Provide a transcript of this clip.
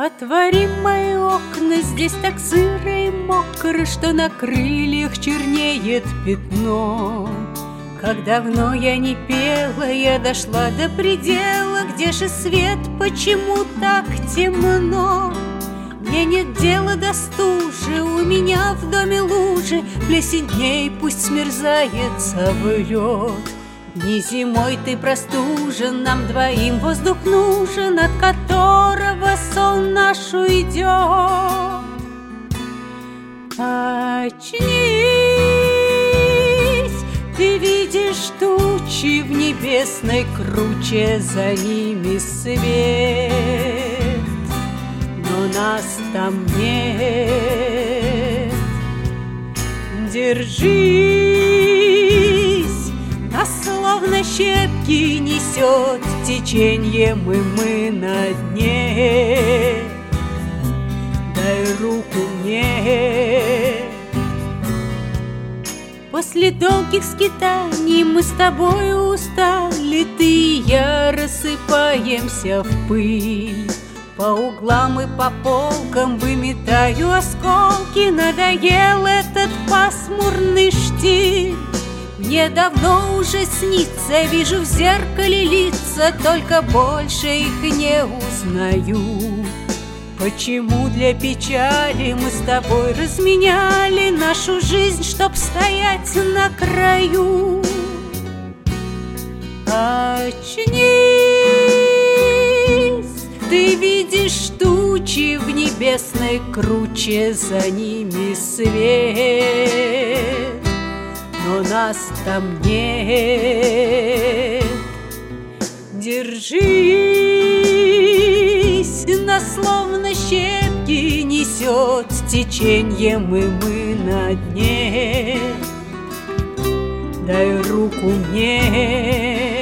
Отвори мои окна, здесь так сыро и мокро, что на крыльях чернеет пятно. Как давно я не пела, я дошла до предела, где же свет, почему так темно? Мне нет дела до стужи, у меня в доме лужи, плесень дней пусть смерзается в лед. Дни зимой ты простужен, нам двоим воздух нужен, от которого сон наш уйдет. Очнись, ты видишь тучи в небесной круче, за ними свет, но нас там нет. Держись, нас словно щепки несет теченьем, и мы на дне. Дай руку мне. После долгих скитаний мы с тобой устали, ты и я рассыпаемся в пыль. По углам и по полкам выметаю осколки, надоел этот пасмурный штиль. Мне давно уже снится, вижу в зеркале лица, только больше их не узнаю. Почему для печали мы с тобой разменяли нашу жизнь, чтоб стоять на краю? Очнись, ты видишь тучи в небесной круче, за ними свет, но нас там нет. Держись, нас словно щепки несет теченьем, и мы на дне. Дай руку мне.